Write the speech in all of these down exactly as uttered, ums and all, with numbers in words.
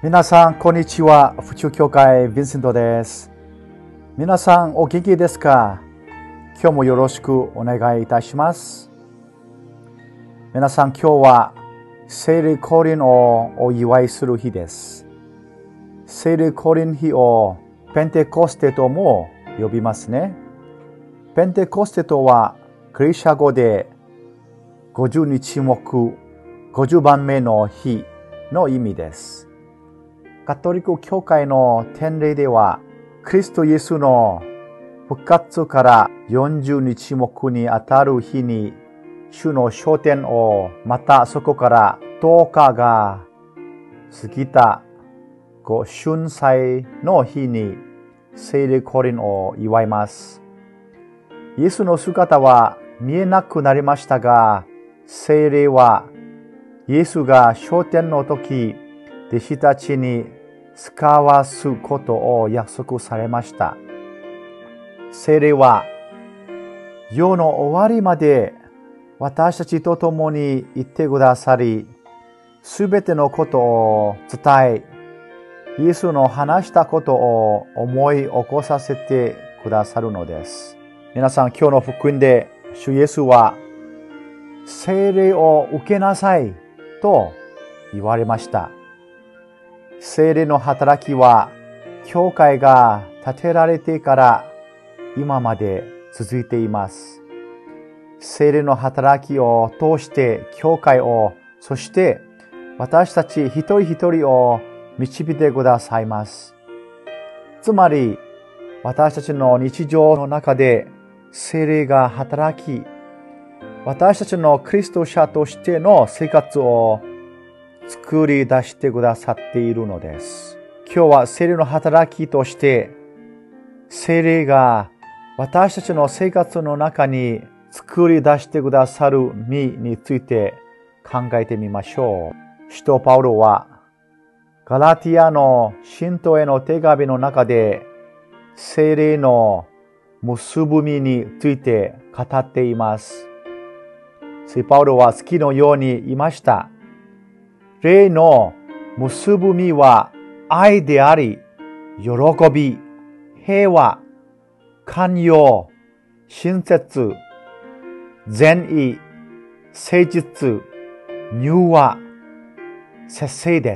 皆さん、こんにちは。府中教会、ヴィンセントです。皆さん、お元気ですか？今日もよろしくお願いいたします。皆さん、今日は聖霊降臨をお祝いする日です。聖霊降臨日をペンテコステとも呼びますね。ペンテコステとはギリシャ語でごじゅうにち目、ごじゅうばんめの日の意味です。カトリック教会の典礼では、クリストイエスの復活からよんじゅうにち目にあたる日に、主の昇天を、またそこからとおかが過ぎたご春祭の日に聖霊降臨を祝います。イエスの姿は見えなくなりましたが、聖霊はイエスが昇天の時、弟子たちに使わすことを約束されました。聖霊は世の終わりまで私たちと共にいてくださり、すべてのことを伝え、イエスの話したことを思い起こさせてくださるのです。皆さん、今日の福音で主イエスは聖霊を受けなさいと言われました。聖霊の働きは教会が建てられてから今まで続いています。聖霊の働きを通して教会を、そして私たち一人一人を導いてくださいます。つまり私たちの日常の中で聖霊が働き、私たちのクリスト者としての生活を作り出してくださっているのです。今日は聖霊の働きとして、聖霊が私たちの生活の中に作り出してくださる実について考えてみましょう。使徒パウロはガラティアの信徒への手紙の中で聖霊の結ぶ実について語っています。聖パウロは次のように言いました。霊の結ぶ実は愛であり、喜び、平和、寛容、親切、善意、誠実、柔和、節制です。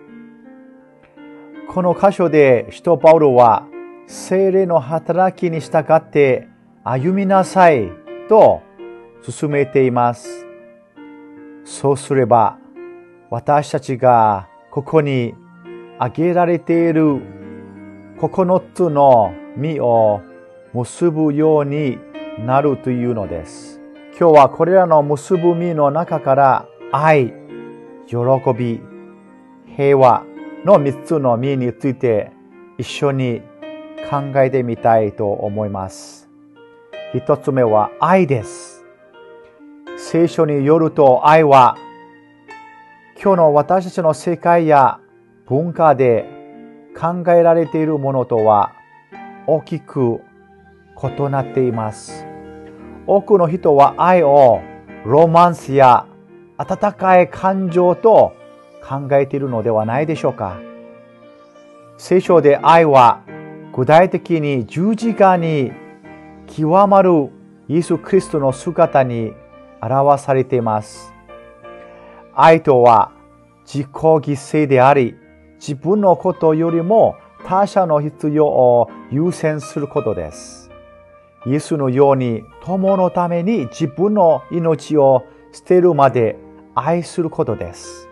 この箇所で使徒パウロは聖霊の働きに従って歩みなさいと進めています。そうすれば私たちがここに挙げられているここのつの実を結ぶようになるというのです。今日はこれらの結ぶ実の中から愛、喜び、平和の三つの実について一緒に考えてみたいと思います。一つ目は愛です。聖書によると愛は今日の私たちの世界や文化で考えられているものとは大きく異なっています。多くの人は愛をロマンスや温かい感情と考えているのではないでしょうか。聖書で愛は具体的に十字架に極まるイエス・キリストの姿に表されています。愛とは自己犠牲であり、自分のことよりも他者の必要を優先することです。イエスのように友のために自分の命を捨てるまで愛することです。